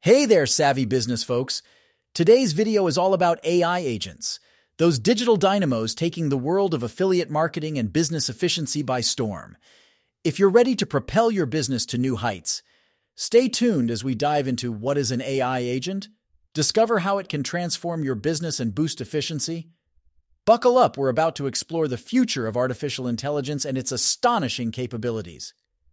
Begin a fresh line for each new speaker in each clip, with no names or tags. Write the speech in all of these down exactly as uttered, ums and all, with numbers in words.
Hey there, savvy business folks. Today's video is all about A I agents, those digital dynamos taking the world of affiliate marketing and business efficiency by storm. If you're ready to propel your business to new heights, stay tuned as we dive into what is an A I agent, discover how it can transform your business and boost efficiency. Buckle up, we're about to explore the future of artificial intelligence and its astonishing capabilities.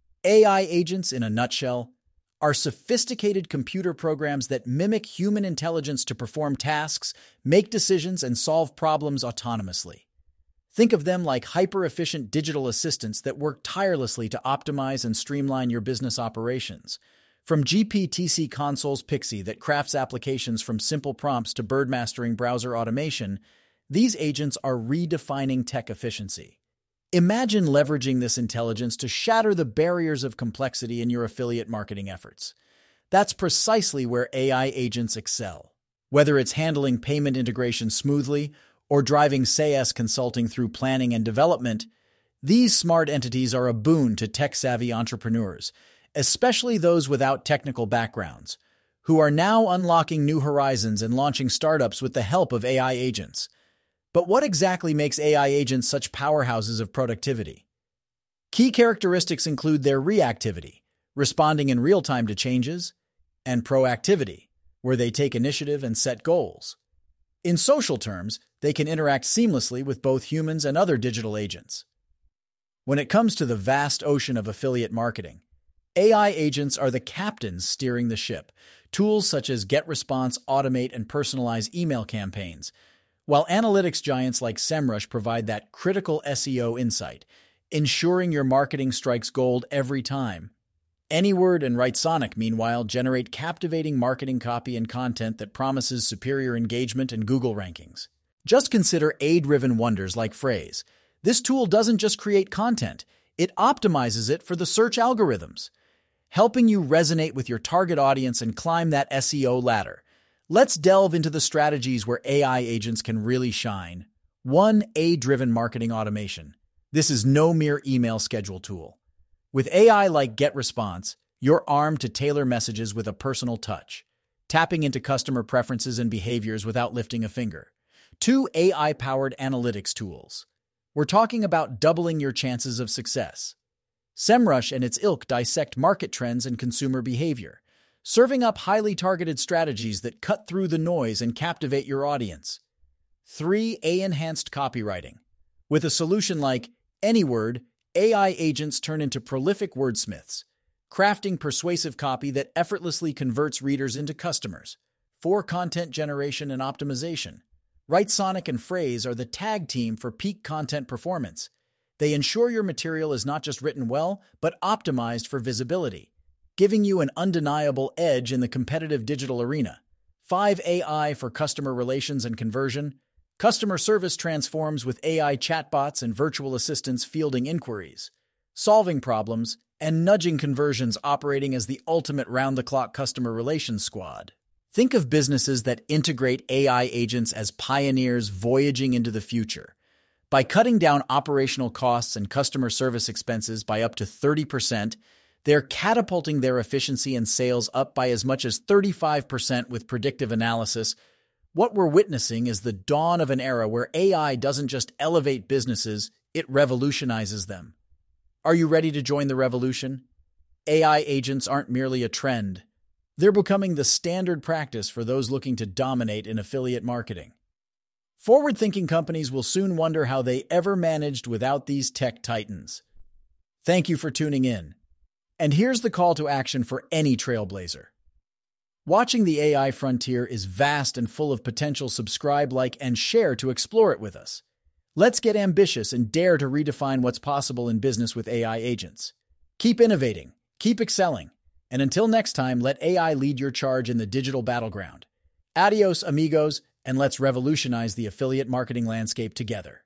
A I agents, in a nutshell, are sophisticated computer programs that mimic human intelligence to perform tasks, make decisions, and solve problems autonomously. Think of them like hyper-efficient digital assistants that work tirelessly to optimize and streamline your business operations. From G P T C Console's Pixie that crafts applications from simple prompts to bird-mastering browser automation, these agents are redefining tech efficiency. Imagine leveraging this intelligence to shatter the barriers of complexity in your affiliate marketing efforts. That's precisely where A I agents excel. Whether it's handling payment integration smoothly or driving sales consulting through planning and development, these smart entities are a boon to tech-savvy entrepreneurs, especially those without technical backgrounds, who are now unlocking new horizons and launching startups with the help of A I agents. But what exactly makes A I agents such powerhouses of productivity? Key characteristics include their reactivity, responding in real time to changes, and proactivity, where they take initiative and set goals. In social terms, they can interact seamlessly with both humans and other digital agents. When it comes to the vast ocean of affiliate marketing, A I agents are the captains steering the ship. Tools such as GetResponse automate and personalize email campaigns, while analytics giants like SEMrush provide that critical S E O insight, ensuring your marketing strikes gold every time. AnyWord and WriteSonic, meanwhile, generate captivating marketing copy and content that promises superior engagement and Google rankings. Just consider A I-driven wonders like Phrase. This tool doesn't just create content, it optimizes it for the search algorithms, helping you resonate with your target audience and climb that S E O ladder. Let's delve into the strategies where A I agents can really shine. one. A I-driven marketing automation. This is no mere email schedule tool. With A I like GetResponse, you're armed to tailor messages with a personal touch, tapping into customer preferences and behaviors without lifting a finger. two. A I-powered analytics tools. We're talking about doubling your chances of success. SEMrush and its ilk dissect market trends and consumer behavior, serving up highly targeted strategies that cut through the noise and captivate your audience. three. A I-enhanced copywriting. With a solution like AnyWord, A I agents turn into prolific wordsmiths, crafting persuasive copy that effortlessly converts readers into customers. four. Content generation and optimization. WriteSonic and Phrase are the tag team for peak content performance. They ensure your material is not just written well, but optimized for visibility, giving you an undeniable edge in the competitive digital arena. five. A I for customer relations and conversion. Customer service transforms with A I chatbots and virtual assistants fielding inquiries, solving problems, and nudging conversions, operating as the ultimate round-the-clock customer relations squad. Think of businesses that integrate A I agents as pioneers voyaging into the future. By cutting down operational costs and customer service expenses by up to thirty percent, they're catapulting their efficiency and sales up by as much as thirty-five percent with predictive analysis. What we're witnessing is the dawn of an era where A I doesn't just elevate businesses, it revolutionizes them. Are you ready to join the revolution? A I agents aren't merely a trend. They're becoming the standard practice for those looking to dominate in affiliate marketing. Forward-thinking companies will soon wonder how they ever managed without these tech titans. Thank you for tuning in. And here's the call to action for any trailblazer. Watching the A I frontier is vast and full of potential. Subscribe, like, and share to explore it with us. Let's get ambitious and dare to redefine what's possible in business with A I agents. Keep innovating, keep excelling, and until next time, let A I lead your charge in the digital battleground. Adios, amigos, and let's revolutionize the affiliate marketing landscape together.